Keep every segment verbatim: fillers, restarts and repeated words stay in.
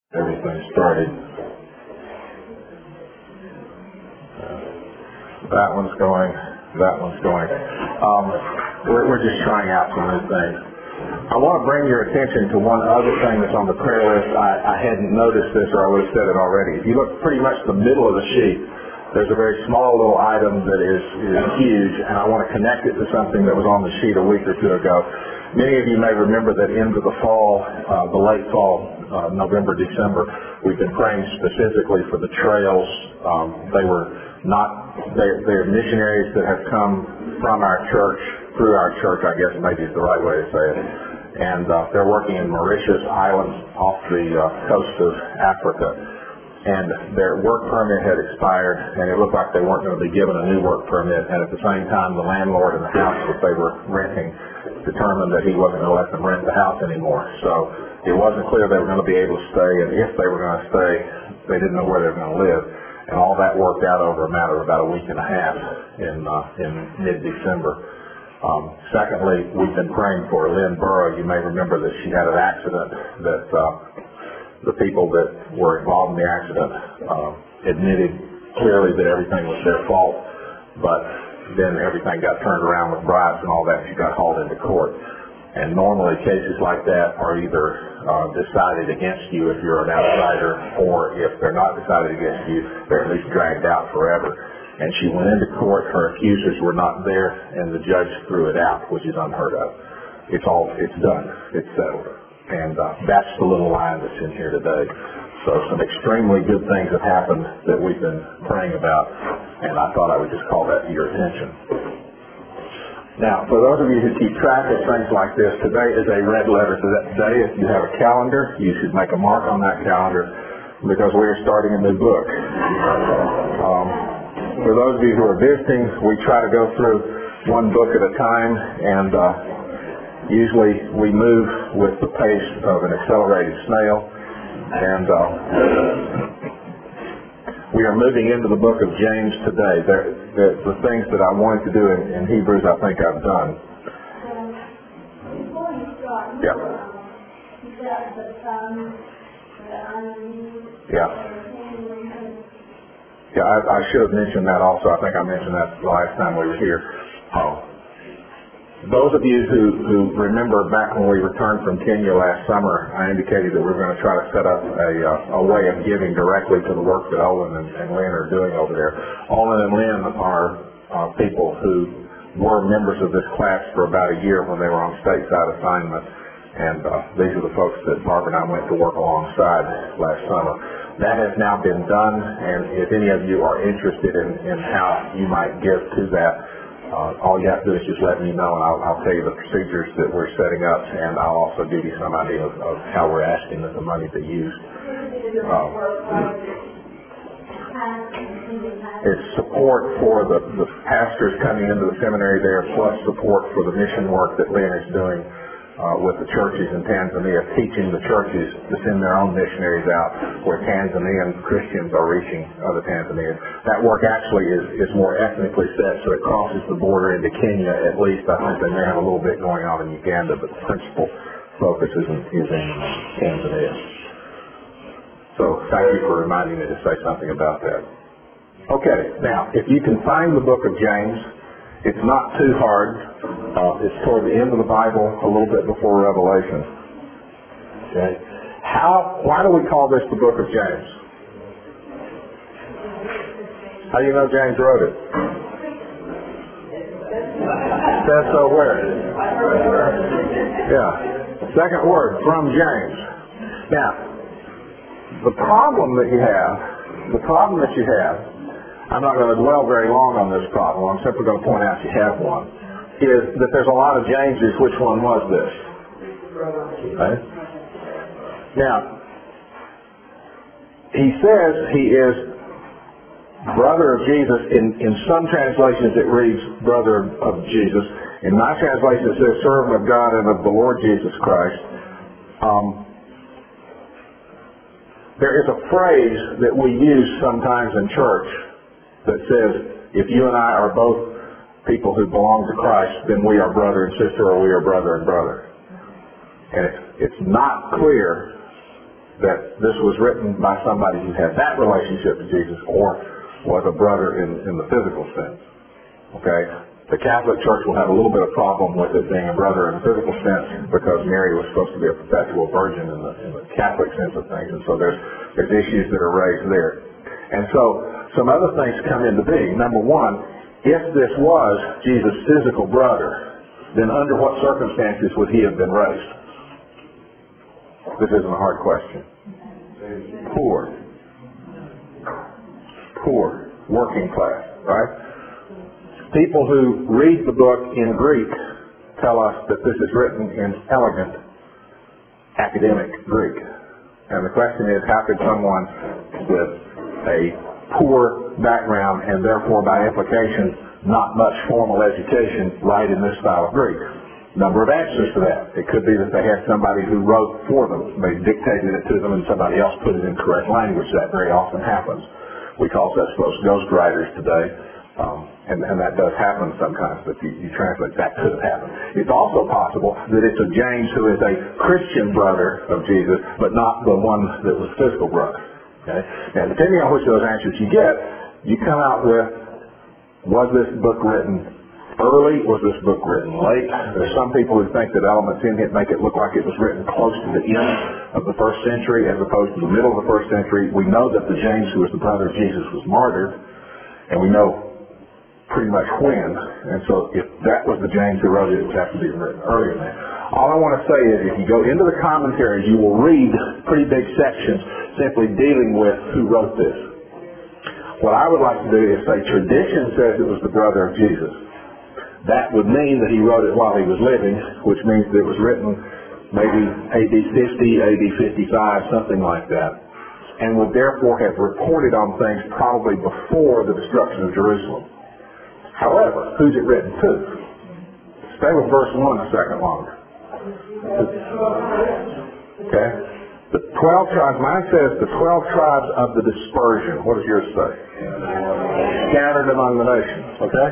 Everything started. That one's going. That one's going. Um, we're, we're just trying out some new things. I want to bring your attention to one other thing that's on the prayer list. I, I hadn't noticed this, or I would have said it already. If you look pretty much the middle of the sheet, there's a very small little item that is, is huge, and I want to connect it to something that was on the sheet a week or two ago. Many of you may remember that into the fall, uh, the late fall, uh, November, December, we've been praying specifically for the trails. Um, they were not, they're, they're missionaries that have come from our church, through our church, I guess maybe is the right way to say it. And uh, they're working in Mauritius Islands off the uh, coast of Africa. And their work permit had expired, and it looked like they weren't going to be given a new work permit. And at the same time, the landlord in the house that they were renting determined that he wasn't going to let them rent the house anymore. So it wasn't clear they were going to be able to stay, and if they were going to stay, they didn't know where they were going to live. And all that worked out over a matter of about a week and a half in uh, in mid-December. Um, secondly, we've been praying for Lynn Burrow. You may remember that she had an accident that uh, the people that were involved in the accident uh, admitted clearly that everything was their fault, but then everything got turned around with bribes and all that. She got hauled into court. And normally cases like that are either uh, decided against you if you're an outsider, or if they're not decided against you, they're at least dragged out forever. And she went into court, her accusers were not there, and the judge threw it out, which is unheard of. It's all, it's done, it's settled. And uh, that's the little line that's in here today. So some extremely good things have happened that we've been praying about, and I thought I would just call that to your attention. Now, for those of you who keep track of things like this, today is a red letter day. If you have a calendar, you should make a mark on that calendar, because we are starting a new book. Um, for those of you who are visiting, we try to go through one book at a time, and uh, usually we move with the pace of an accelerated snail, and uh, we are moving into the book of James today. There, there, the things that I wanted to do in, in Hebrews, I think I've done. Before you start, Yeah. you got the sun, the onion, Yeah. Yeah, I, I should have mentioned that also. I think I mentioned that the last time we were here. Oh. Those of you who, who remember back when we returned from Kenya last summer, I indicated that we were going to try to set up a, uh, a way of giving directly to the work that Olin and, and Lynn are doing over there. Olin and Lynn are uh, people who were members of this class for about a year when they were on stateside assignment, and uh, these are the folks that Barbara and I went to work alongside last summer. That has now been done, and if any of you are interested in, in how you might give to that, Uh, all you have to do is just let me know, and I'll, I'll tell you the procedures that we're setting up, and I'll also give you some idea of, of how we're asking that the money be used. Um, it's support for the, the pastors coming into the seminary there, plus support for the mission work that Lynn is doing uh, with the churches in Tanzania, teaching the churches to send their own missionaries out where Tanzanian Christians are reaching other Tanzanians. That work actually is, is more ethnically set, so it crosses the border into Kenya at least. I think they may have a little bit going on in Uganda, but the principal focus is in, is in Tanzania. So thank you for reminding me to say something about that. Okay, now, if you can find the book of James, it's not too hard. Uh, it's toward the end of the Bible, a little bit before Revelation. Okay. How? Why do we call this the book of James? How do you know James wrote it? Says so where? Yeah. Second word, from James. Now, the problem that you have, the problem that you have, I'm not going to dwell very long on this problem. I'm simply going to point out you have one. Is that there's a lot of Jameses. Which one was this? Okay. Now, he says he is brother of Jesus. In, in some translations it reads brother of Jesus. In my translation it says servant of God and of the Lord Jesus Christ. Um, there is a phrase that we use sometimes in church that says, if you and I are both people who belong to Christ, then we are brother and sister, or we are brother and brother. And it's, it's not clear that this was written by somebody who had that relationship to Jesus or was a brother in, in the physical sense. Okay? The Catholic Church will have a little bit of problem with it being a brother in a physical sense because Mary was supposed to be a perpetual virgin in the, in the Catholic sense of things, and so there's, there's issues that are raised there. And so some other things come into being. Number one, if this was Jesus' physical brother, then under what circumstances would he have been raised? This isn't a hard question. Poor. Poor. Working class, right? People who read the book in Greek tell us that this is written in elegant academic Greek. And the question is, how could someone with a poor background and therefore by implication not much formal education write in this style of Greek? Number of answers to that. It could be that they had somebody who wrote for them. They dictated it to them and somebody else put it in correct language. That very often happens. We call such folks ghostwriters today. Um, and, and that does happen sometimes, but you, you translate that could have happened. It's also possible that it's a James who is a Christian brother of Jesus, but not the one that was physical brother. Okay? And depending on which of those answers you get, you come out with, was this book written early? Was this book written late? There's some people who think that elements in it make it look like it was written close to the end of the first century as opposed to the middle of the first century. We know that the James who was the brother of Jesus was martyred, and we know pretty much when. And so if that was the James who wrote it, it would have to be written earlier than that. All I want to say is if you go into the commentaries, you will read pretty big sections simply dealing with who wrote this. What I would like to do is say tradition says it was the brother of Jesus. That would mean that he wrote it while he was living, which means that it was written maybe A D fifty, A D fifty-five, something like that, and would therefore have reported on things probably before the destruction of Jerusalem. However, who's it written to? Stay with verse one a second longer. Okay? The twelve tribes, mine says the twelve tribes of the dispersion. What does yours say? Scattered among the nations. Okay?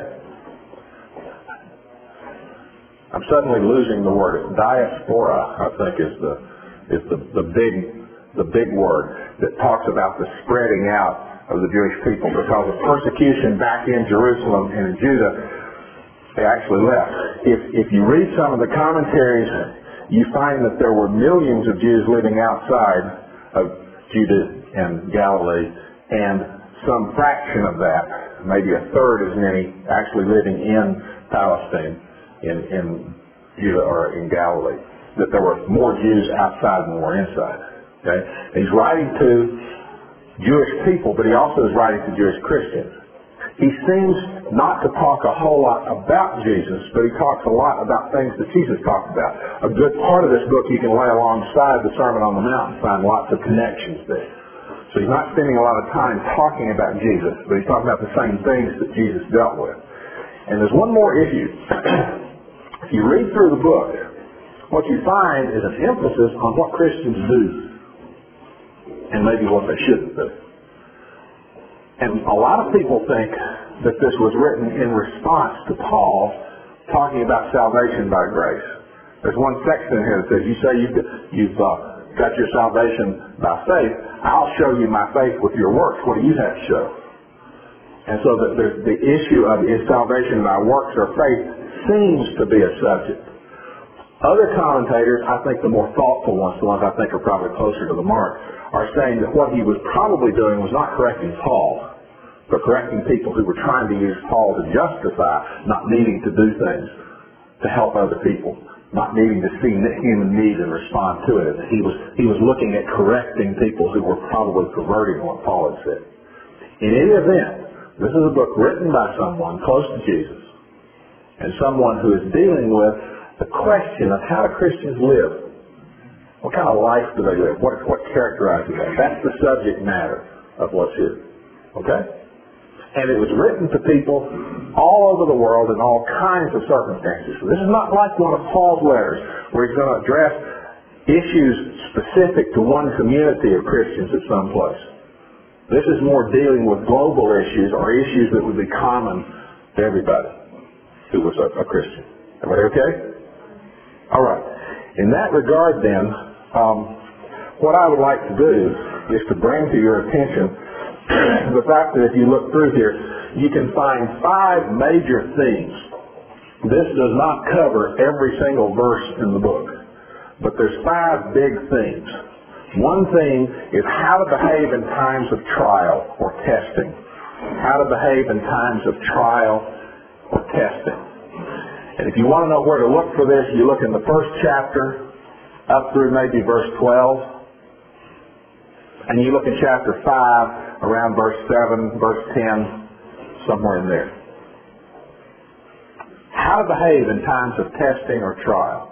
I'm suddenly losing the word. Diaspora, I think, is the is the, the big the big word that talks about the spreading out of the Jewish people, because of persecution back in Jerusalem and in Judah, they actually left. If if you read some of the commentaries, you find that there were millions of Jews living outside of Judah and Galilee, and some fraction of that, maybe a third as many, actually living in Palestine, in, in Judah or in Galilee. That there were more Jews outside than were inside. Okay? He's writing to Jewish people, but he also is writing to Jewish Christians. He seems not to talk a whole lot about Jesus, but he talks a lot about things that Jesus talked about. A good part of this book you can lay alongside the Sermon on the Mount and find lots of connections there. So he's not spending a lot of time talking about Jesus, but he's talking about the same things that Jesus dealt with. And there's one more issue. If you read through the book, what you find is an emphasis on what Christians do and maybe what they shouldn't do. And a lot of people think that this was written in response to Paul talking about salvation by grace. There's one section in here that says, you say you've, you've uh, got your salvation by faith. I'll show you my faith with your works. What do you have to show? And so the, the, the issue of is salvation by works or faith seems to be a subject. Other commentators, I think the more thoughtful ones, the ones I think are probably closer to the mark, are saying that what he was probably doing was not correcting Paul, but correcting people who were trying to use Paul to justify not needing to do things to help other people, not needing to see human need and respond to it. He was he was looking at correcting people who were probably perverting what Paul had said. In any event, this is a book written by someone close to Jesus and someone who is dealing with the question of how do Christians live. What kind of life do they live? What, what characterizes that? That's the subject matter of what's here. Okay? And it was written to people all over the world in all kinds of circumstances. So this is not like one of Paul's letters where he's going to address issues specific to one community of Christians at some place. This is more dealing with global issues or issues that would be common to everybody who was a, a Christian. Everybody okay? All right. In that regard then, um, what I would like to do is to bring to your attention the fact that if you look through here, you can find five major themes. This does not cover every single verse in the book, but there's five big themes. One theme is how to behave in times of trial or testing. How to behave in times of trial or testing. And if you want to know where to look for this, you look in the first chapter up through maybe verse twelve. And you look in chapter five around verse seven, verse ten, somewhere in there. How to behave in times of testing or trial.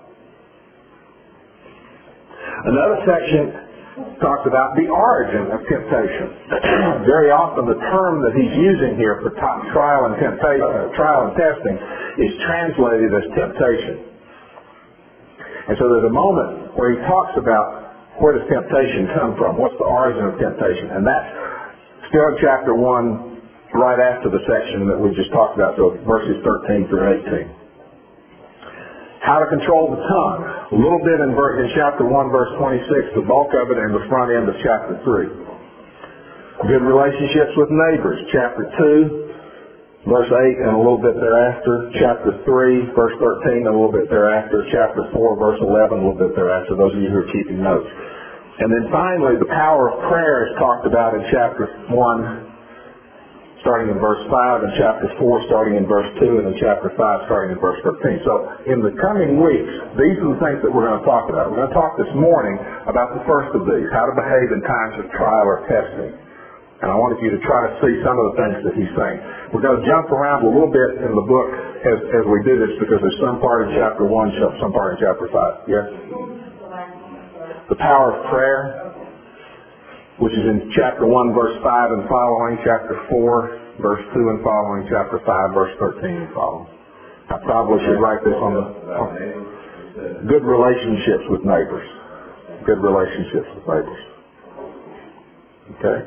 Another section talks about the origin of temptation. Very often the term that he's using here for t- trial and temptation, uh, trial and testing is translated as temptation. And so there's a moment where he talks about where does temptation come from? What's the origin of temptation? And that's still in chapter one, right after the section that we just talked about, so verses thirteen through eighteen. How to control the tongue. A little bit in, ver- in chapter one, verse twenty-six, the bulk of it in the front end of chapter three. Good relationships with neighbors. Chapter two, verse eight, and a little bit thereafter. Chapter three, verse thirteen, and a little bit thereafter. Chapter four, verse eleven, a little bit thereafter, those of you who are keeping notes. And then finally, the power of prayer is talked about in chapter one, starting in verse five, and chapter four starting in verse two, and in chapter five starting in verse thirteen. So in the coming weeks, these are the things that we're going to talk about. We're going to talk this morning about the first of these, how to behave in times of trial or testing. And I wanted you to try to see some of the things that he's saying. We're going to jump around a little bit in the book as, as we do this because there's some part in chapter one, some part in chapter five. Yes? The power of prayer, which is in chapter one, verse five and following, chapter four, verse two and following, chapter five, verse thirteen and following. I probably should write this on the... On, good relationships with neighbors. Good relationships with neighbors. Okay?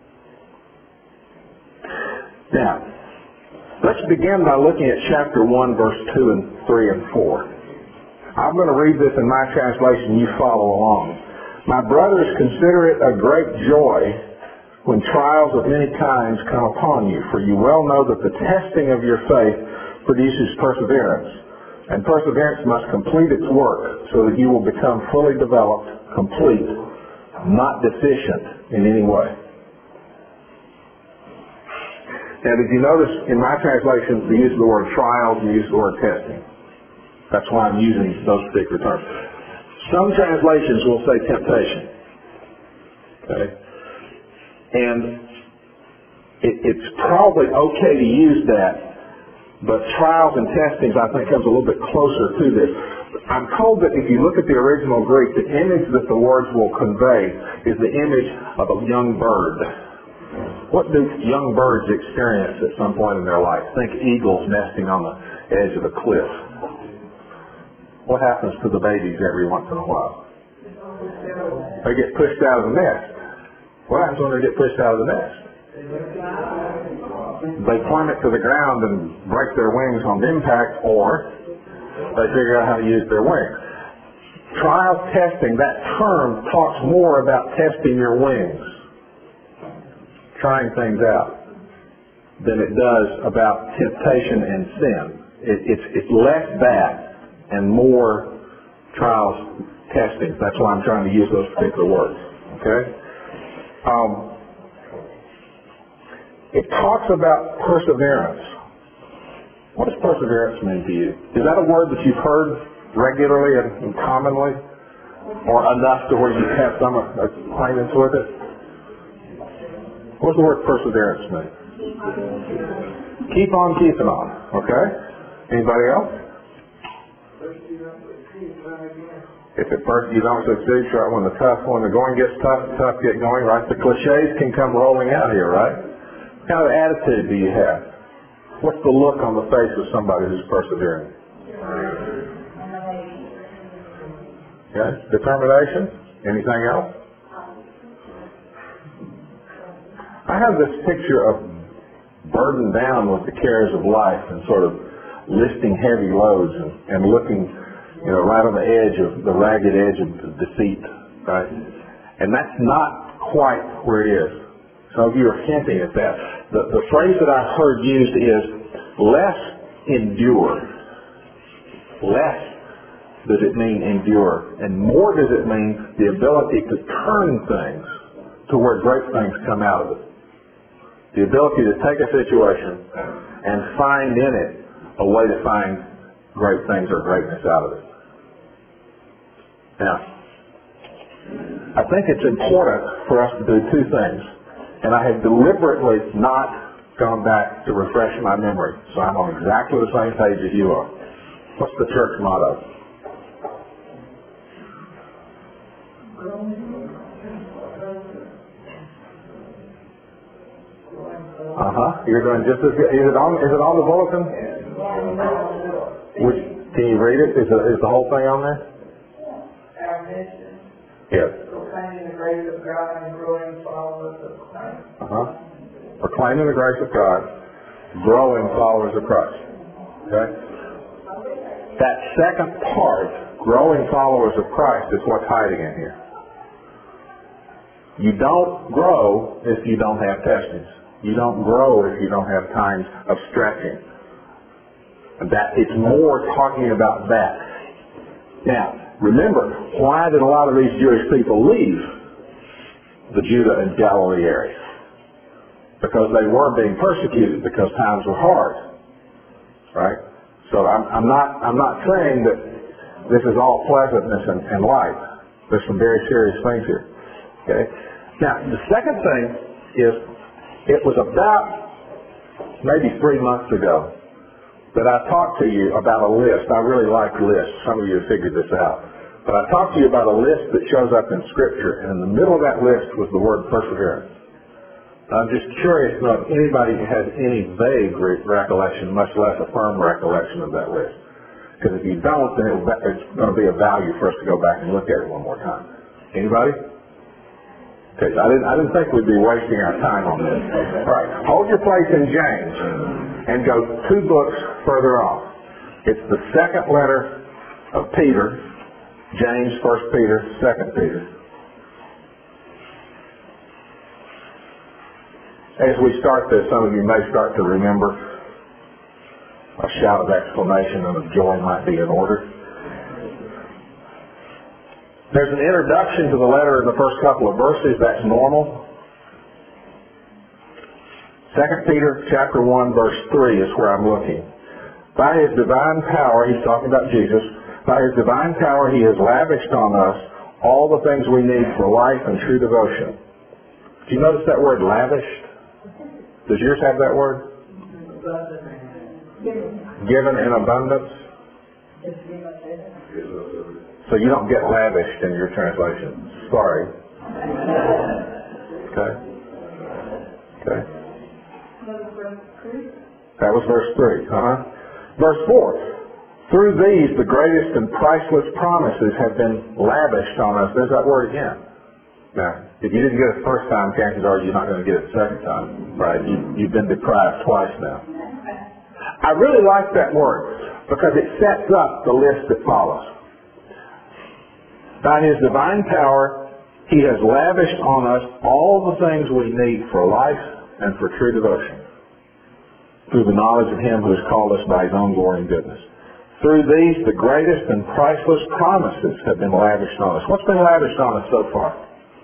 Now, let's begin by looking at chapter one, verse two and three and four. I'm going to read this in my translation. You follow along. My brothers, consider it a great joy when trials of many kinds come upon you, for you well know that the testing of your faith produces perseverance, and perseverance must complete its work so that you will become fully developed, complete, not deficient in any way. Now, did you notice in my translation the use of the word trials and the use of the word testing? That's why I'm using those particular terms. Some translations will say temptation. Okay? And it, it's probably okay to use that, but trials and testings I think comes a little bit closer to this. I'm told that if you look at the original Greek, the image that the words will convey is the image of a young bird. What do young birds experience at some point in their life? Think eagles nesting on the edge of a cliff. What happens to the babies every once in a while? They get pushed out of the nest. What happens when they get pushed out of the nest? They plummet to the ground and break their wings on impact, or they figure out how to use their wings. Trial testing, that term talks more about testing your wings, trying things out, than it does about temptation and sin. It, it's, it's less that and more trials, testing. That's why I'm trying to use those particular words. Okay? Um, it talks about perseverance. What does perseverance mean to you? Is that a word that you've heard regularly and commonly, or enough to where you have some acquaintance with it? What does the word perseverance mean? Keep on keeping on. Okay? Anybody else? If at first you don't succeed, try when the tough, when the going gets tough, the tough get going, right? The cliches can come rolling out here, right? What kind of attitude do you have? What's the look on the face of somebody who's persevering? Okay? Determination? Anything else? I have this picture of burdened down with the cares of life and sort of lifting heavy loads and, and looking, you know, right on the edge of the ragged edge of defeat, right? And that's not quite where it is. Some of you are hinting at that. The, the phrase that I've heard used is less endure. Less does it mean endure, and more does it mean the ability to turn things to where great things come out of it. The ability to take a situation and find in it a way to find great things or greatness out of it. Now, I think it's important for us to do two things, and I have deliberately not gone back to refresh my memory, so I'm on exactly the same page as you are. What's the church motto? Uh-huh. You're doing just as good. Is it on, is it on the bulletin? Which, can you read it? Is the, is the whole thing on there? Our mission. Yes. Proclaiming the grace of God and growing followers of Christ. Uh-huh. Proclaiming the grace of God, growing followers of Christ. Okay? That second part, growing followers of Christ, is what's hiding in here. You don't grow if you don't have testings. You don't grow if you don't have times of stretching. That it's more talking about that. Now, remember, why did a lot of these Jewish people leave the Judah and Galilee area? Because they were being persecuted, because times were hard. Right? So I'm, I'm not I'm not saying that this is all pleasantness and, and light. There's some very serious things here. Okay? Now, the second thing is, it was about maybe three months ago that I talked to you about a list. I really like lists. Some of you have figured this out. But I talked to you about a list that shows up in Scripture, and in the middle of that list was the word perseverance. I'm just curious to know if anybody has any vague re- recollection, much less a firm recollection of that list. Because if you don't, then it, it's going to be of value for us to go back and look at it one more time. Anybody? Okay, so I didn't, I didn't think we'd be wasting our time on this. All right, hold your place in James and go two books further off. It's the second letter of Peter, James, First Peter, Second Peter. As we start this, some of you may start to remember a shout of exclamation and of joy might be in order. There's an introduction to the letter in the first couple of verses. That's normal. Second Peter chapter one, verse three is where I'm looking. By His divine power, he's talking about Jesus, by His divine power He has lavished on us all the things we need for life and true devotion. Do you notice that word lavished? Does yours have that word? Given in abundance? So you don't get lavished in your translation. Sorry. Okay. Okay. That was verse three. Uh-huh. Verse four. Through these, the greatest and priceless promises have been lavished on us. There's that word again. Now, if you didn't get it the first time, chances are you're not going to get it the second time. Right? You, you've been deprived twice now. I really like that word because it sets up the list that follows. By His divine power, He has lavished on us all the things we need for life and for true devotion, through the knowledge of Him who has called us by His own glory and goodness. Through these, the greatest and priceless promises have been lavished on us. What's been lavished on us so far?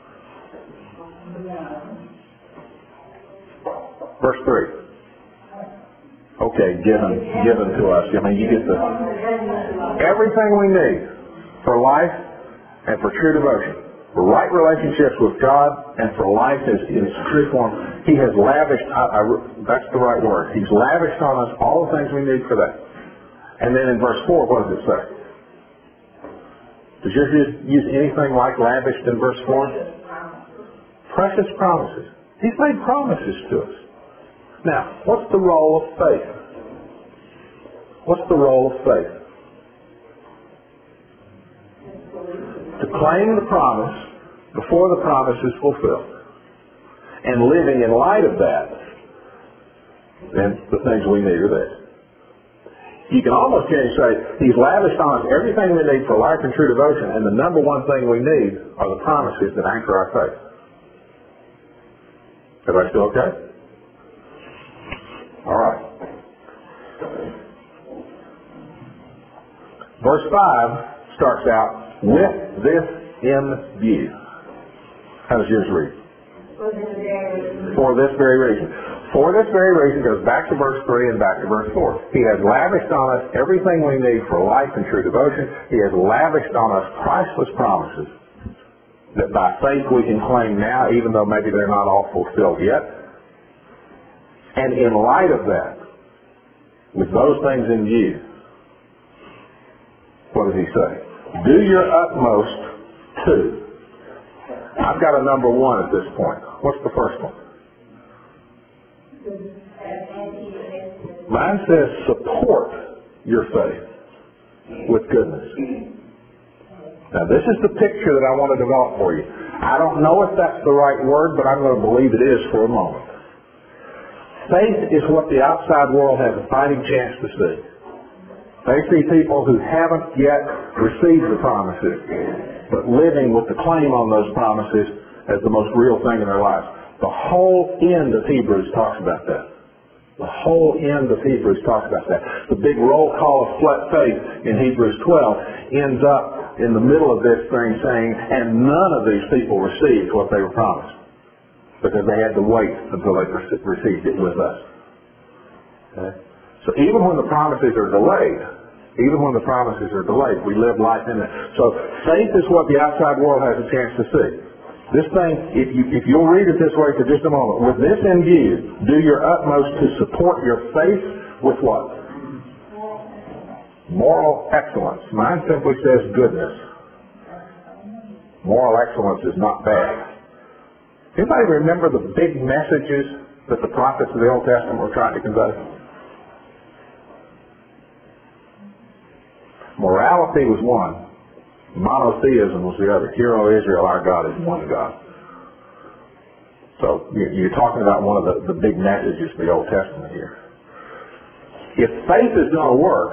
Verse three. Okay, given, given to us. I mean, you get the everything we need for life and for true devotion, for right relationships with God, and for life in its true form. He has lavished, I, I, that's the right word, He's lavished on us all the things we need for that. And then in verse four, what does it say? Does yours use anything like lavished in verse four? Precious promises. He's made promises to us. Now, what's the role of faith? What's the role of faith? To claim the promise before the promise is fulfilled. And living in light of that, then the things we need are there. You can almost change say, he's lavished on us everything we need for life and true devotion, and the number one thing we need are the promises that anchor our faith. Everybody still okay? All right. Verse five starts out, with this in view. How does yours read? For this very reason. For this very reason. For this very reason goes back to verse three and back to verse four. He has lavished on us everything we need for life and true devotion. He has lavished on us priceless promises that by faith we can claim now, even though maybe they're not all fulfilled yet. And in light of that, with those things in view, what does he say? Do your utmost to. I've got a number one at this point. What's the first one? Mine says support your faith with goodness. Now this is the picture that I want to develop for you. I don't know if that's the right word, but I'm going to believe it is for a moment. Faith is what the outside world has a fighting chance to see. They see people who haven't yet received the promises, but living with the claim on those promises as the most real thing in their lives. The whole end of Hebrews talks about that. The whole end of Hebrews talks about that. The big roll call of faith in Hebrews twelve ends up in the middle of this thing saying, and none of these people received what they were promised, because they had to wait until they received it with us. Okay? So even when the promises are delayed, even when the promises are delayed, we live life in it. So faith is what the outside world has a chance to see. This thing, if, you, if you'll read it this way for just a moment, with this in view, do your utmost to support your faith with what? Moral excellence. Mine simply says goodness. Moral excellence is not bad. Anybody remember the big messages that the prophets of the Old Testament were trying to convey? Morality was one. Monotheism was the other. Hear, O Israel, our God is one God. So you're talking about one of the, the big messages of the Old Testament here. If faith is going to work,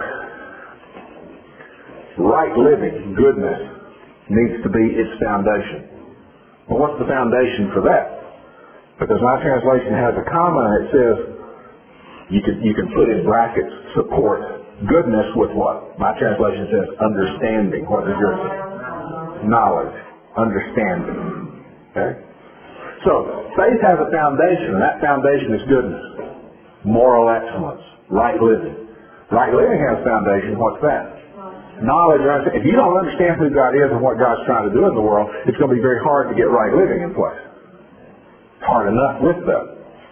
right living, goodness, needs to be its foundation. Well, what's the foundation for that? Because my translation has a comma and it says, you can, you can put in brackets, support goodness with what? My translation says understanding. What does yours say? Knowledge. Understanding. Okay? So, faith has a foundation, and that foundation is goodness. Moral excellence. Right living. Right living has a foundation. What's that? Knowledge. If you don't understand who God is and what God's trying to do in the world, it's going to be very hard to get right living in place. It's hard enough with that.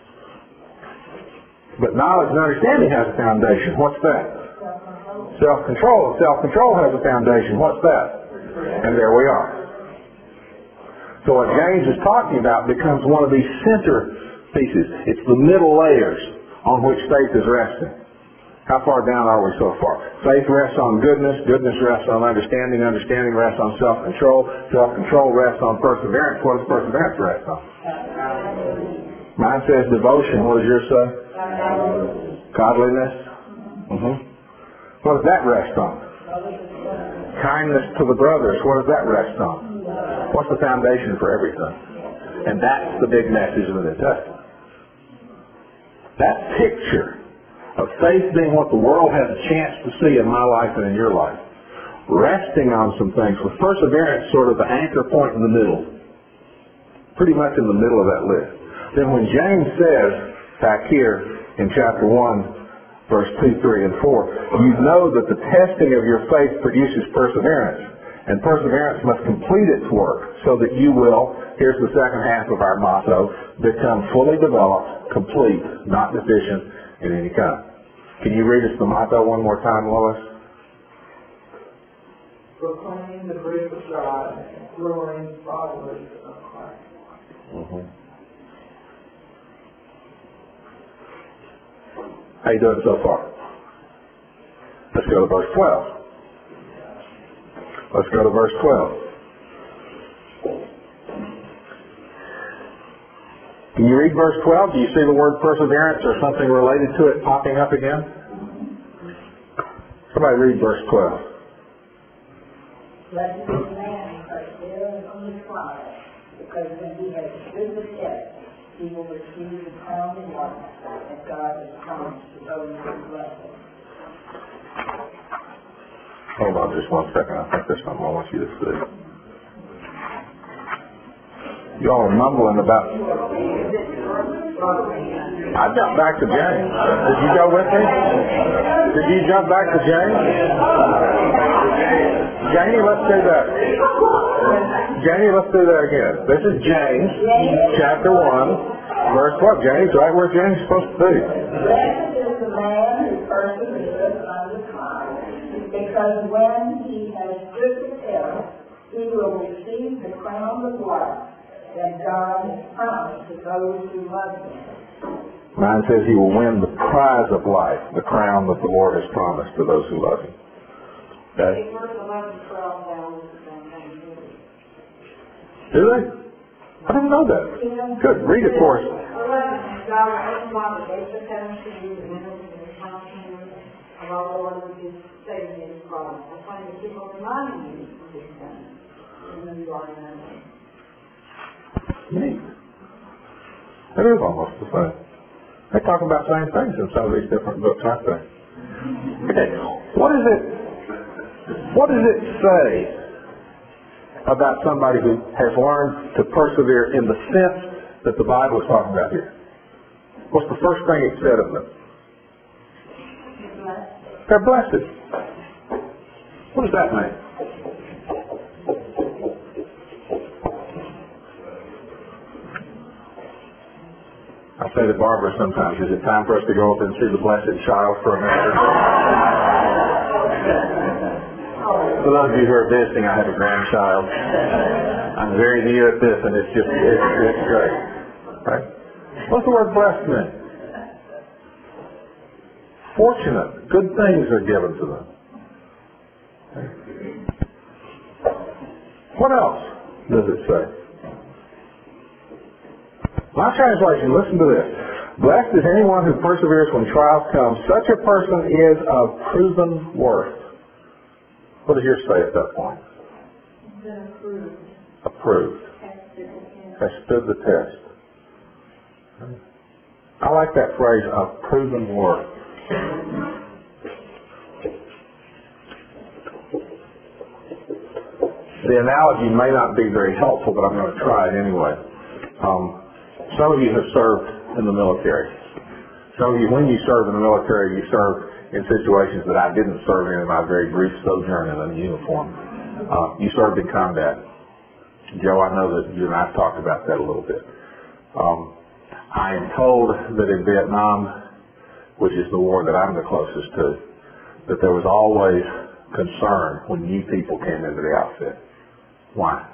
But knowledge and understanding has a foundation. What's that? Self-control. Self-control has a foundation. What's that? And there we are. So what James is talking about becomes one of these center pieces. It's the middle layers on which faith is resting. How far down are we so far? Faith rests on goodness. Goodness rests on understanding. Understanding rests on self-control. Self-control rests on perseverance. What does perseverance rest on? Mine says devotion. What does yours say? Godliness. Mm-hmm. What does that rest on? Kindness to the brothers. What does that rest on? What's the foundation for everything? And that's the big message of the New Testament. That picture of faith being what the world has a chance to see in my life and in your life, resting on some things, with perseverance sort of the anchor point in the middle, pretty much in the middle of that list. Then when James says back here in chapter one, verse two, three, and four, you know that the testing of your faith produces perseverance, and perseverance must complete its work so that you will, here's the second half of our motto, become fully developed, complete, not deficient in any kind. Can you read us the motto one more time, Lois? Proclaim the grace of God, growing followers of Christ. Mm-hmm. How you doing so far? Let's go to verse twelve. Let's go to verse twelve. Can you read verse twelve? Do you see the word perseverance or something related to it popping up again? Somebody read verse twelve. Blessed is the man who perseveres on the trial, because when he has stood the test, he will receive the crown of life that God has promised to those who love him. Hold on just one second. I think there's something I want you to see. Y'all are mumbling about... I jumped back to James. Did you go with me? Did you jump back to James? Janie, let's do that. Janie, let's do that again. This is James, chapter one, verse twelve. James, right where James is supposed to be. Blessed is the man who perseveres under trial, because when he has stood the test, he will receive the crown of life that God has promised to those who love him. Mine says he will win the prize of life, the crown that the Lord has promised to those who love him. Okay? Do they? I didn't know that. Good. Read it for us. Neat. It is almost the same. They talk about the same things in some of these different books, aren't they? Okay. What is it? What does it say about somebody who has learned to persevere in the sense that the Bible is talking about here? What's the first thing it said of them? They're blessed. What does that mean? I say to Barbara sometimes, is it time for us to go up and see the blessed child for a minute? For those of you who are visiting, I have a grandchild. I'm very new at this, and it's just, it's, it's great. Right? What's the word blessed mean? Fortunate. Good things are given to them. What else does it say? My translation, listen to this. Blessed is anyone who perseveres when trials come. Such a person is of proven worth. What does yours say at that point? Approved. Approved. Has stood the test. I like that phrase, of proven worth. The analogy may not be very helpful, but I'm going to try it anyway. Um, some of you have served in the military. Some of you, when you serve in the military, you serve in situations that I didn't serve in in my very brief sojourn in a uniform. Uh, you served in combat. Joe, I know that you and I have talked about that a little bit. Um, I am told that in Vietnam, which is the war that I'm the closest to, that there was always concern when new people came into the outfit. Why?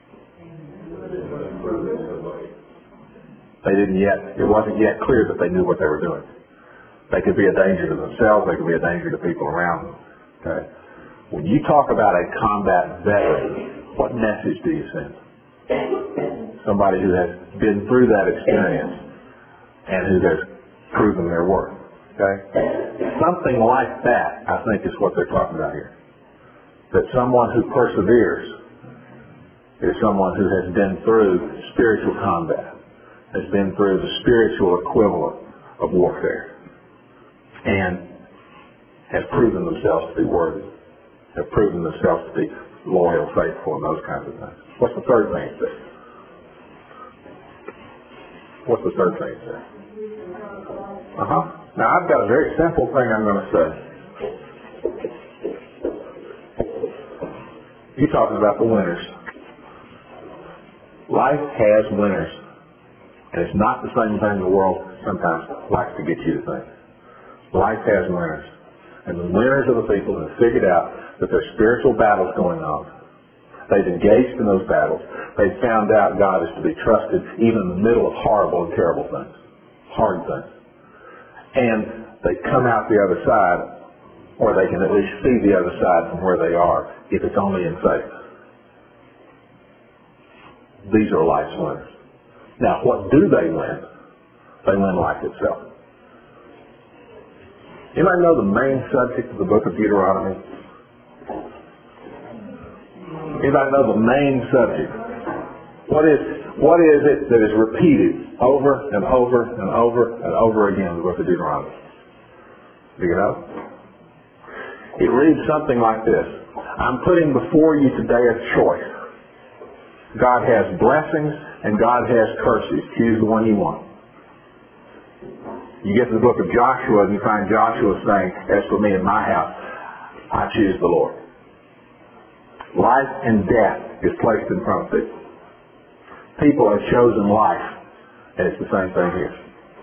They didn't yet, it wasn't yet clear that they knew what they were doing. They could be a danger to themselves, they could be a danger to people around them. Okay? When you talk about a combat veteran, what message do you send? Somebody who has been through that experience and who has proven their worth. Okay? Something like that, I think, is what they're talking about here. That someone who perseveres is someone who has been through spiritual combat, has been through the spiritual equivalent of warfare, and has proven themselves to be worthy, have proven themselves to be loyal, faithful, and those kinds of things. What's the third thing it says? What's the third thing it says? Uh-huh. Now, I've got a very simple thing I'm going to say. You're talking about the winners. Life has winners. And it's not the same thing the world sometimes likes to get you to think. Life has winners. And the winners are the people who have figured out that there's spiritual battles going on. They've engaged in those battles. They've found out God is to be trusted even in the middle of horrible and terrible things. Hard things. And they come out the other side, or they can at least see the other side from where they are, if it's only in faith. These are life's winners. Now, what do they win? They win life itself. Anybody know the main subject of the book of Deuteronomy? Anybody know the main subject? What is what is it that is repeated over and over and over and over again in the book of Deuteronomy? Do you know? It reads something like this. I'm putting before you today a choice. God has blessings and God has curses. Choose the one you want. You get to the book of Joshua and you find Joshua saying, as for me and my house, I choose the Lord. Life and death is placed in front of people. People have chosen life, and it's the same thing here.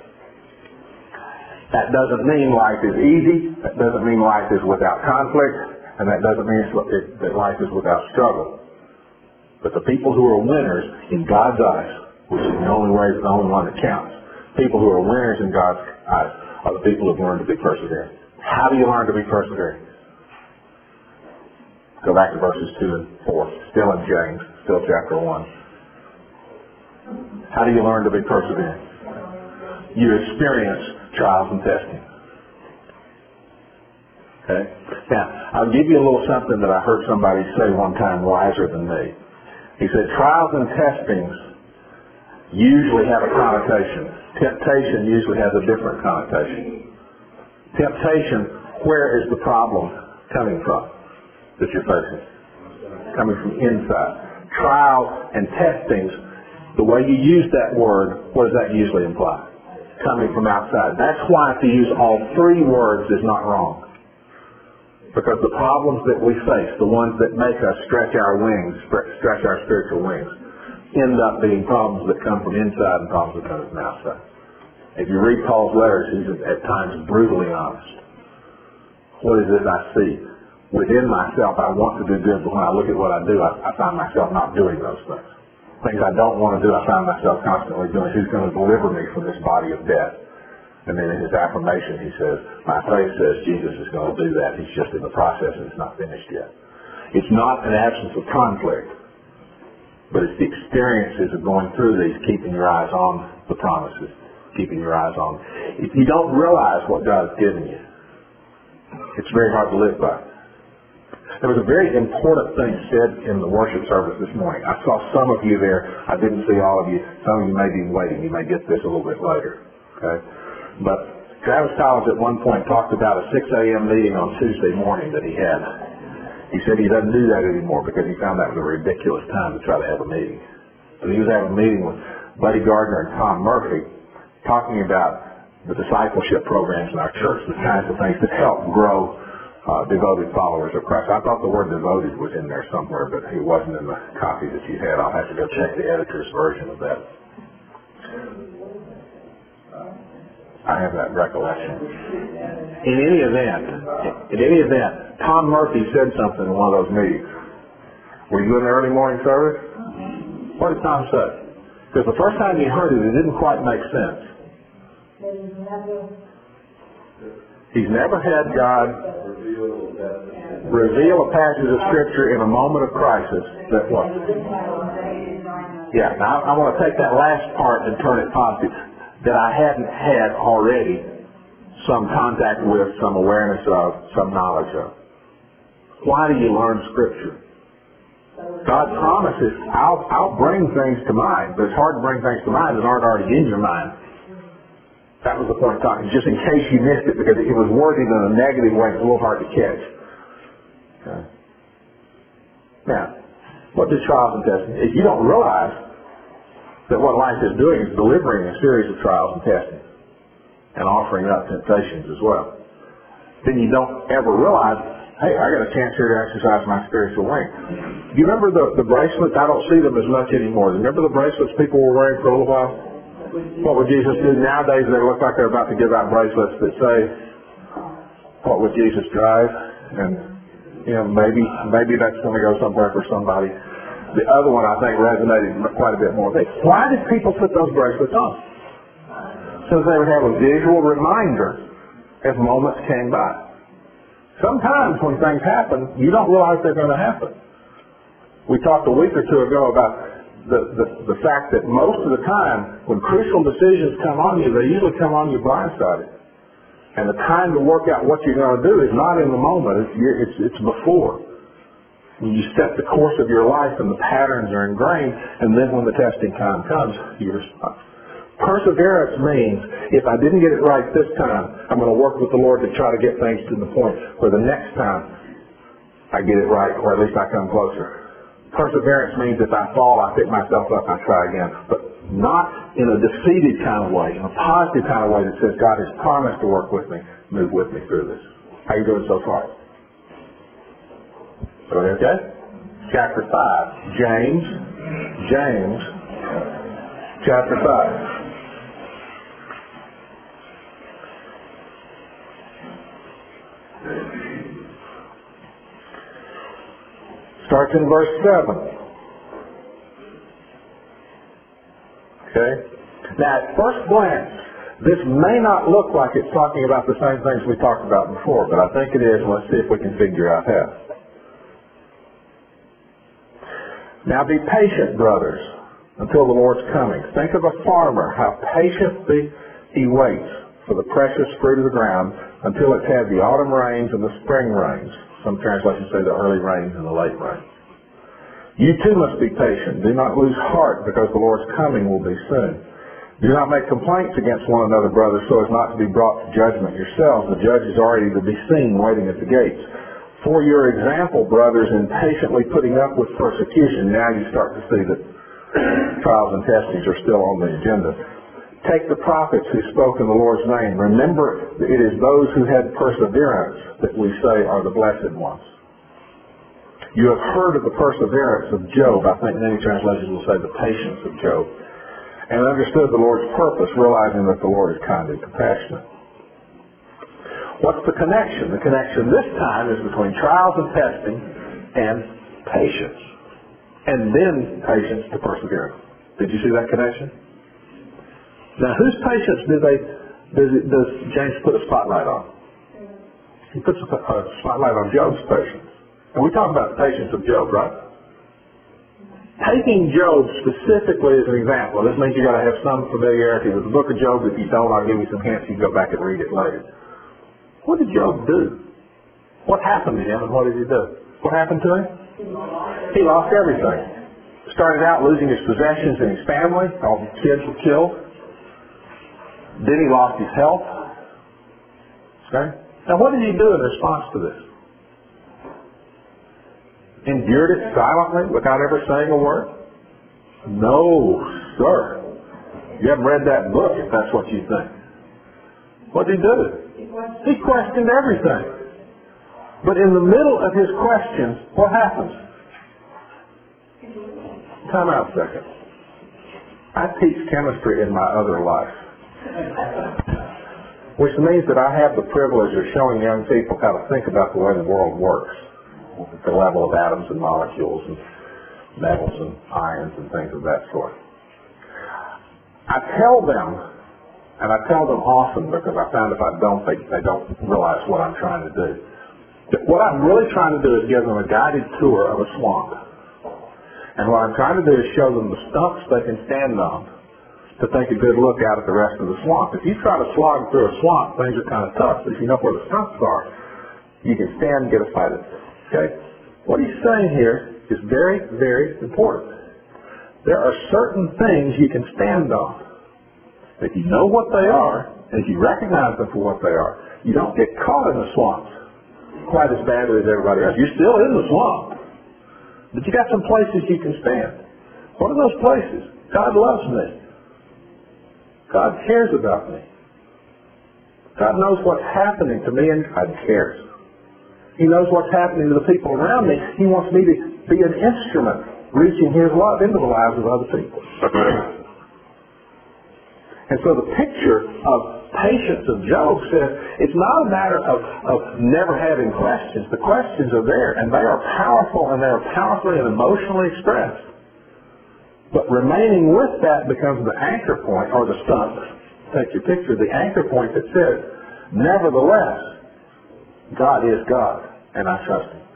That doesn't mean life is easy. That doesn't mean life is without conflict. And that doesn't mean that life is without struggle. But the people who are winners in God's eyes, which is the only way, the only one that counts, people who are winners in God's eyes are the people who have learned to be persevering. How do you learn to be persevering? Go back to verses two and four. Still in James, still chapter one. How do you learn to be persevering? You experience trials and testing. Okay? Now, I'll give you a little something that I heard somebody say one time wiser than me. He said, trials and testings usually have a connotation. Temptation usually has a different connotation. Temptation, where is the problem coming from that you're facing? Coming from inside. Trials and testings, the way you use that word, what does that usually imply? Coming from outside. That's why to use all three words is not wrong. Because the problems that we face, the ones that make us stretch our wings, stretch our spiritual wings, end up being problems that come from inside and problems that come from outside. If you read Paul's letters, he's at times brutally honest. What is it I see? Within myself, I want to do good, but when I look at what I do, I, I find myself not doing those things. Things I don't want to do, I find myself constantly doing. Who's going to deliver me from this body of death? And then in his affirmation, he says, my faith says Jesus is going to do that. He's just in the process and it's not finished yet. It's not an absence of conflict, but it's the experiences of going through these, keeping your eyes on the promises, keeping your eyes on. If you don't realize what God's given you, it's very hard to live by. There was a very important thing said in the worship service this morning. I saw some of you there. I didn't see all of you. Some of you may be waiting. You may get this a little bit later. Okay? But Travis Collins at one point talked about a six a.m. meeting on Tuesday morning that he had. He said he doesn't do that anymore because he found that was a ridiculous time to try to have a meeting. But he was having a meeting with Buddy Gardner and Tom Murphy talking about the discipleship programs in our church, the kinds of things that help grow Uh, devoted followers of Christ. I thought the word devoted was in there somewhere, but it wasn't in the copy that you had. I'll have to go check the editor's version of that. I have that recollection. In any event, in any event, Tom Murphy said something in one of those meetings. Were you in the early morning service? What did Tom say? Because the first time you heard it, it didn't quite make sense. He's never had God reveal a passage of Scripture in a moment of crisis that what? Yeah, now I want to take that last part and turn it positive. That I hadn't had already some contact with, some awareness of, some knowledge of. Why do you learn Scripture? God promises, I'll, I'll bring things to mind, but it's hard to bring things to mind that aren't already in your mind. That was the point of talking, just in case you missed it, because it was worded in a negative way. It's a little hard to catch. Okay. Now, what does trials and testing? If you don't realize that what life is doing is delivering a series of trials and testing and offering up temptations as well, then you don't ever realize, hey, I got a chance here to exercise my spiritual wing. Do you remember the, the bracelets? I don't see them as much anymore. Remember the bracelets people were wearing for a little while? What would Jesus do? Nowadays they look like they're about to give out bracelets that say, what would Jesus drive? And, you know, maybe maybe that's going to go somewhere for somebody. The other one I think resonated quite a bit more. Why did people put those bracelets on? So they would have a visual reminder as moments came by. Sometimes when things happen, you don't realize they're going to happen. We talked a week or two ago about The, the, the fact that most of the time, when crucial decisions come on you, they usually come on you blindsided. And the time to work out what you're going to do is not in the moment, it's, it's, it's before. When you set the course of your life and the patterns are ingrained, and then when the testing time comes, you respond. Perseverance means, if I didn't get it right this time, I'm going to work with the Lord to try to get things to the point where the next time I get it right, or at least I come closer. Perseverance means if I fall, I pick myself up and I try again. But not in a defeated kind of way, in a positive kind of way that says, God has promised to work with me, move with me through this. How you doing so far? Okay? Chapter five. James. James. Chapter five. Starts in verse seven. Okay? Now, at first glance, this may not look like it's talking about the same things we talked about before, but I think it is. Let's see if we can figure out how. Now be patient, brothers, until the Lord's coming. Think of a farmer, how patiently he waits for the precious fruit of the ground until it's had the autumn rains and the spring rains. Some translations say the early rains and the late rains. You too must be patient. Do not lose heart, because the Lord's coming will be soon. Do not make complaints against one another, brothers, so as not to be brought to judgment yourselves. The judge is already to be seen, waiting at the gates. For your example, brothers, in patiently putting up with persecution, now you start to see that trials and testings are still on the agenda. Take the prophets who spoke in the Lord's name. Remember, it is those who had perseverance that we say are the blessed ones. You have heard of the perseverance of Job. I think many translations will say the patience of Job. And understood the Lord's purpose, realizing that the Lord is kind and compassionate. What's the connection? The connection this time is between trials and testing and patience. And then patience to perseverance. Did you see that connection? Now, whose patience do they, does, it, does James put a spotlight on? He puts a, a spotlight on Job's patience. And we talk about the patience of Job, right? Taking Job specifically as an example, this means you've got to have some familiarity with the book of Job. If you don't, I'll give you some hints. You can go back and read it later. What did Job do? What happened to him, and what did he do? What happened to him? He lost everything. Started out losing his possessions and his family. All his kids were killed. Then he lost his health. Okay? Now, what did he do in response to this? Endured it silently without ever saying a word? No, sir. You haven't read that book if that's what you think. What did he do? He questioned everything. But in the middle of his questions, what happens? Time out a second. I teach chemistry in my other life. Which means that I have the privilege of showing young people how to think about the way the world works. At the level of atoms and molecules and metals and ions and things of that sort. I tell them, and I tell them often because I found if I don't, they, they don't realize what I'm trying to do. That what I'm really trying to do is give them a guided tour of a swamp. And what I'm trying to do is show them the stumps they can stand on to take a good look out at the rest of the swamp. If you try to slog through a swamp, things are kind of tough. But if you know where the stumps are, you can stand and get a fight at them. Okay? What he's saying here is very, very important. There are certain things you can stand on. If you know what they are, and if you recognize them for what they are, you don't get caught in the swamps quite as badly as everybody else. You're still in the swamp. But you got some places you can stand. What are those places? God loves me. God cares about me. God knows what's happening to me, and God cares. He knows what's happening to the people around me. He wants me to be an instrument reaching His love into the lives of other people. And so the picture of patience of Job says it's not a matter of, of never having questions. The questions are there, and they are powerful, and they are powerfully and emotionally expressed. But remaining with that becomes the anchor point, or the stump. Take your picture, the anchor point that says, nevertheless, God is God, and I trust Him.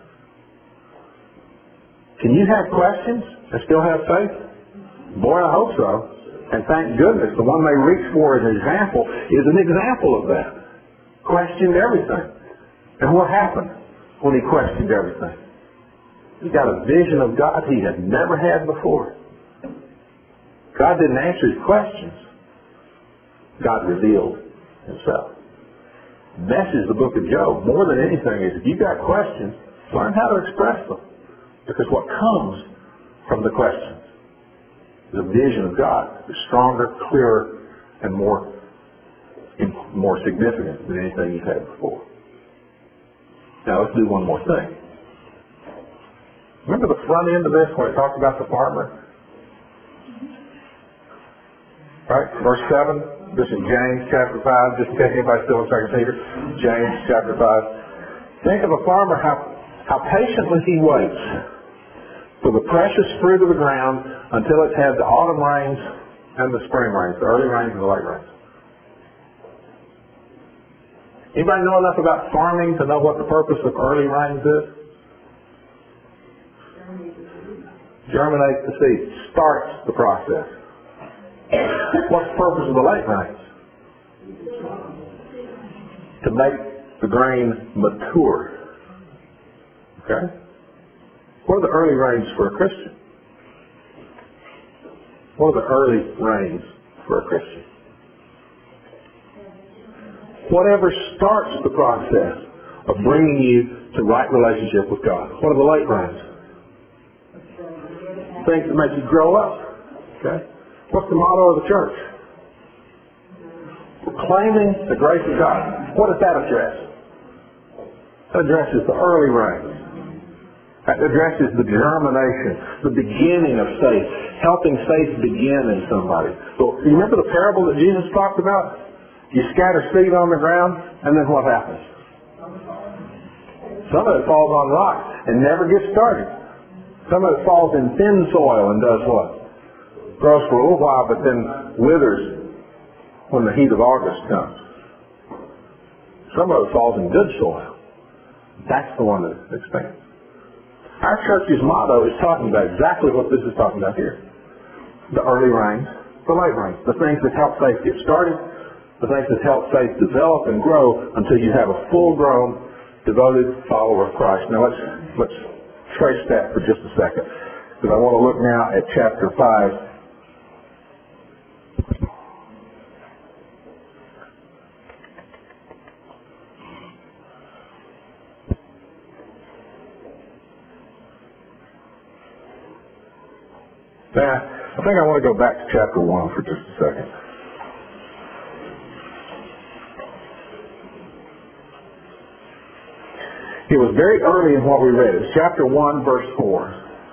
Can you have questions and still have faith? Boy, I hope so. And thank goodness the one they reach for as an example is an example of that. questioned everything. And what happened when he questioned everything? He got a vision of God he had never had before. God didn't answer his questions. God revealed himself. The message of the book of Job, more than anything, is if you've got questions, learn how to express them. Because what comes from the questions is a vision of God that's stronger, clearer, and more, more significant than anything you've had before. Now let's do one more thing. Remember the front end of this where it talked about the farmer? Right? Verse seven. This is James chapter five. Just in case anybody's still in Second Peter. James chapter five. Think of a farmer, how, how patiently he waits for the precious fruit of the ground until it's had the autumn rains and the spring rains, the early rains and the late rains. Anybody know enough about farming to know what the purpose of early rains is? Germinate the seed. Starts the process. What's the purpose of the late rains? To make the grain mature. Okay? What are the early rains for a Christian? What are the early rains for a Christian? Whatever starts the process of bringing you to right relationship with God. What are the late rains? Things that make you grow up. Okay? What's the motto of the church? Proclaiming the grace of God. What does that address? That addresses the early rains. That addresses the germination, the beginning of faith, helping faith begin in somebody. So, you remember the parable that Jesus talked about? You scatter seed on the ground, and then what happens? Some of it falls on rocks and never gets started. Some of it falls in thin soil and does what? Grows for a little while, but then withers when the heat of August comes. Some of it falls in good soil. That's the one that expands. Our church's motto is talking about exactly what this is talking about here. The early rains, the late rains, the things that help faith get started, the things that help faith develop and grow until you have a full-grown, devoted follower of Christ. Now let's let's trace that for just a second, because I want to look now at chapter five. Now, I think I want to go back to chapter one for just a second. It was very early in what we read. It's chapter one, verse four.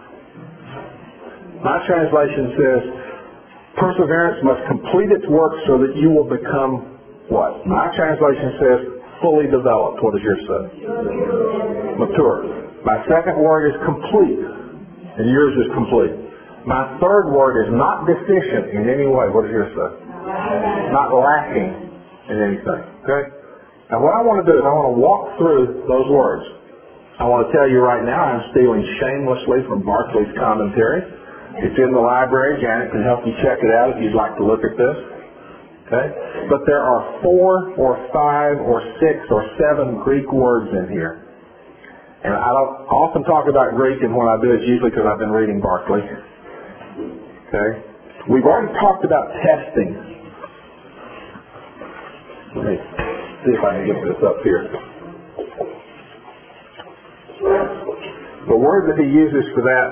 My translation says, perseverance must complete its work so that you will become what? My translation says, fully developed. What does yours say? Mature. My second word is complete, and yours is complete. My third word is not deficient in any way. What does yours say? Not lacking in anything. Okay? Now what I want to do is I want to walk through those words. I want to tell you right now I'm stealing shamelessly from Barclay's commentary. It's in the library. Janet can help you check it out if you'd like to look at this. Okay? But there are four or five or six or seven Greek words in here. And I don't often talk about Greek, and when I do it's usually because I've been reading Barclay. Okay? We've already talked about testing. Let me see if I can get this up here. The word that he uses for that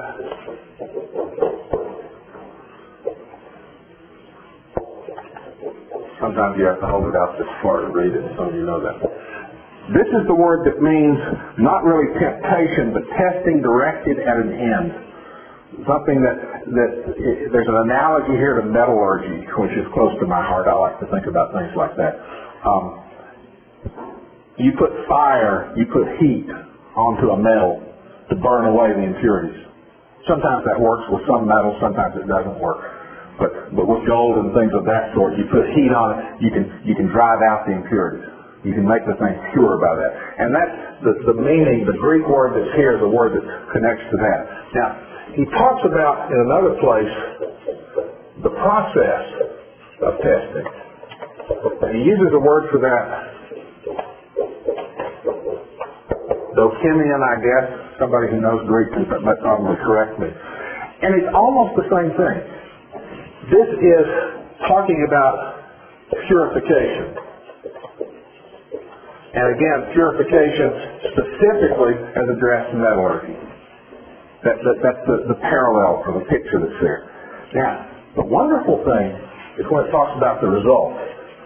sometimes you have to hold it out this far to read it. Some of you know that. This is the word that means not really temptation, but testing directed at an end. Something that, that it, there's an analogy here to metallurgy, which is close to my heart. I like to think about things like that. Um, you put fire, you put heat onto a metal to burn away the impurities. Sometimes that works with some metals, sometimes it doesn't work. But but with gold and things of that sort, you put heat on it, you can you can drive out the impurities. You can make the thing pure by that. And that's the, the meaning, the Greek word that's here is a word that connects to that. Now, he talks about, in another place, the process of testing. And he uses a word for that Dokimian, I guess. Somebody who knows Greek can might probably correct me. And it's almost the same thing. This is talking about purification. And again, purification specifically as addressed in metallurgy. That, that, that's the, the parallel or the picture that's there. Now, the wonderful thing is when it talks about the results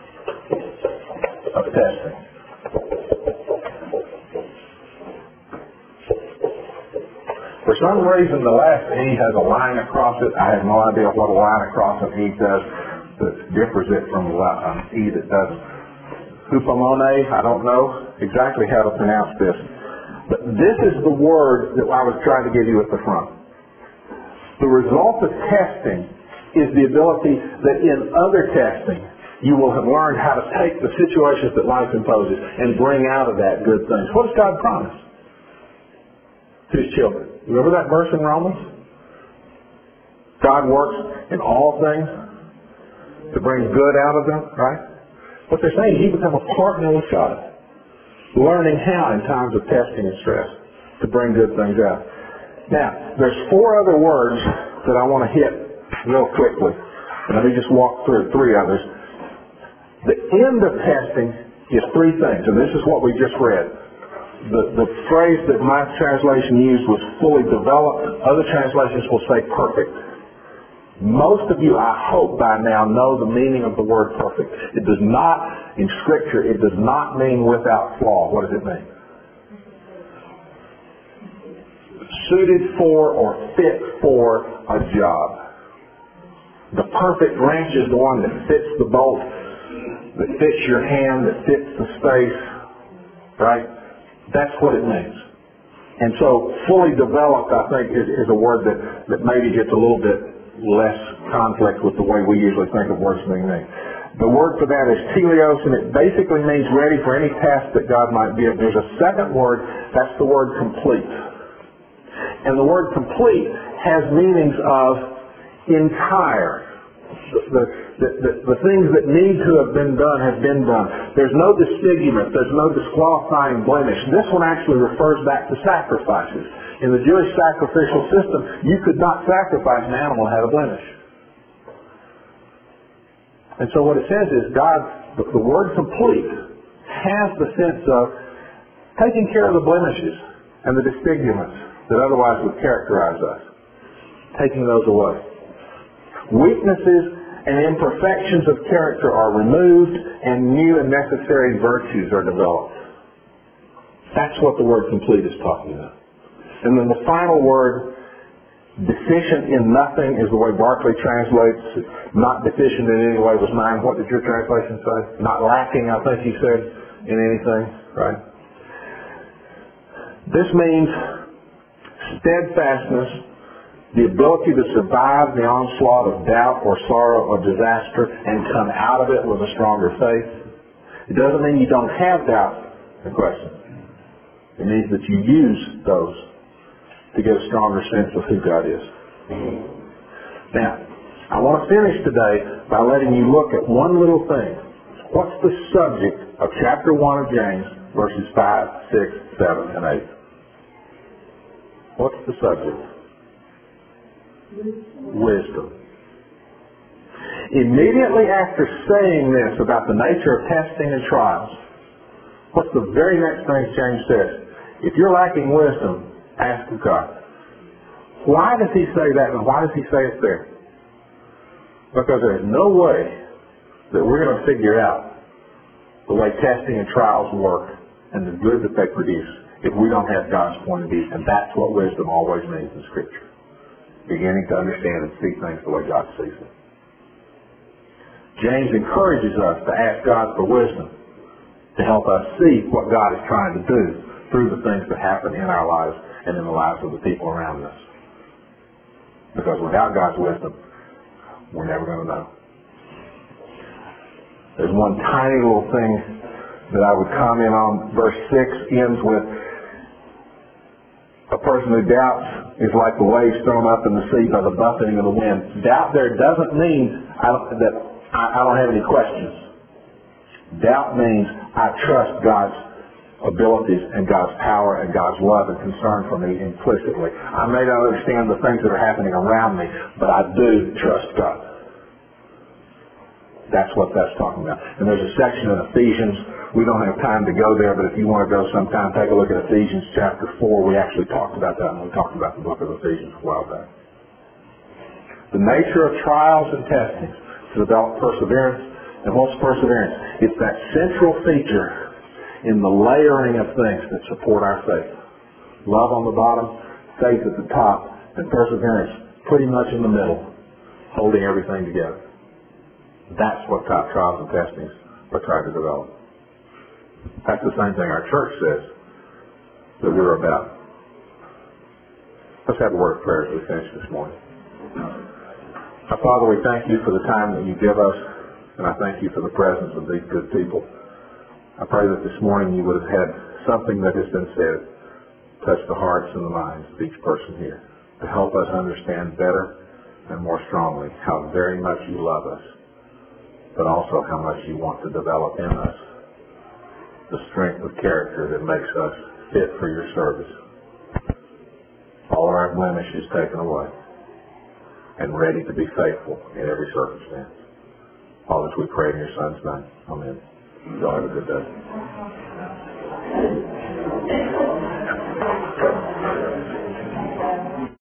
of testing. For some reason, the last E has a line across it. I have no idea what a line across an E does that differs it from an E that doesn't. Hupomone, I don't know exactly how to pronounce this. But this is the word that I was trying to give you at the front. The result of testing is the ability that in other testing, you will have learned how to take the situations that life imposes and bring out of that good things. What does God promise to His children? Remember that verse in Romans? God works in all things to bring good out of them, right? What they're saying, you become a partner with God, learning how in times of testing and stress to bring good things out. Now, there's four other words that I want to hit real quickly. Let me just walk through three others. The end of testing is three things, and this is what we just read. The, the phrase that my translation used was fully developed. Other translations will say perfect. Most of you, I hope by now, know the meaning of the word perfect. It does not, in Scripture, it does not mean without flaw. What does it mean? Suited for or fit for a job. The perfect wrench is the one that fits the bolt, that fits your hand, that fits the space, right? That's what it means. And so fully developed, I think, is, is a word that, that maybe gets a little bit less conflict with the way we usually think of words being named. The word for that is teleos, and it basically means ready for any task that God might give. There's a second word, that's the word complete. And the word complete has meanings of entire. The, the, the, the things that need to have been done have been done. There's no disfigurement. There's no disqualifying blemish. This one actually refers back to sacrifices. In the Jewish sacrificial system, you could not sacrifice an animal that had a blemish. And so what it says is God, the, the word complete, has the sense of taking care of the blemishes and the disfigurements that otherwise would characterize us. Taking those away. Weaknesses and imperfections of character are removed and new and necessary virtues are developed. That's what the word complete is talking about. And then the final word, deficient in nothing, is the way Barclay translates. Not deficient in any way was mine. What did your translation say? Not lacking, I think he said, in anything, right? This means steadfastness, the ability to survive the onslaught of doubt or sorrow or disaster and come out of it with a stronger faith. It doesn't mean you don't have doubt and questions. It means that you use those to get a stronger sense of who God is. Now, I want to finish today by letting you look at one little thing. What's the subject of chapter one of James, verses five, six, seven, and eight? What's the subject? Wisdom. Immediately after saying this about the nature of testing and trials, what's the very next thing James says? If you're lacking wisdom, ask of God. Why does he say that, and why does he say it there? Because there's no way that we're going to figure out the way testing and trials work and the good that they produce if we don't have God's point of view. And that's what wisdom always means in Scripture. Beginning to understand and see things the way God sees them. James encourages us to ask God for wisdom to help us see what God is trying to do through the things that happen in our lives and in the lives of the people around us. Because without God's wisdom, we're never going to know. There's one tiny little thing that I would comment on. Verse six ends with, a person who doubts is like the waves thrown up in the sea by the buffeting of the wind. Doubt there doesn't mean I don't, that I, I don't have any questions. Doubt means I trust God's abilities and God's power and God's love and concern for me implicitly. I may not understand the things that are happening around me, but I do trust God. That's what that's talking about. And there's a section in Ephesians. We don't have time to go there, but if you want to go sometime, take a look at Ephesians chapter four. We actually talked about that when we talked about the book of Ephesians a while back. The nature of trials and testings to develop perseverance. And what's perseverance? It's that central feature in the layering of things that support our faith. Love on the bottom, faith at the top, and perseverance pretty much in the middle, holding everything together. That's what top trials and testings are trying to develop. That's the same thing our church says that we're about. Let's have a word of prayer as we finish this morning. Our Father, we thank you for the time that you give us, and I thank you for the presence of these good people. I pray that this morning you would have had something that has been said touch the hearts and the minds of each person here to help us understand better and more strongly how very much you love us, but also how much you want to develop in us the strength of character that makes us fit for your service. All our blemishes taken away and ready to be faithful in every circumstance. All this we pray in your Son's name. Amen. Y'all have a good day.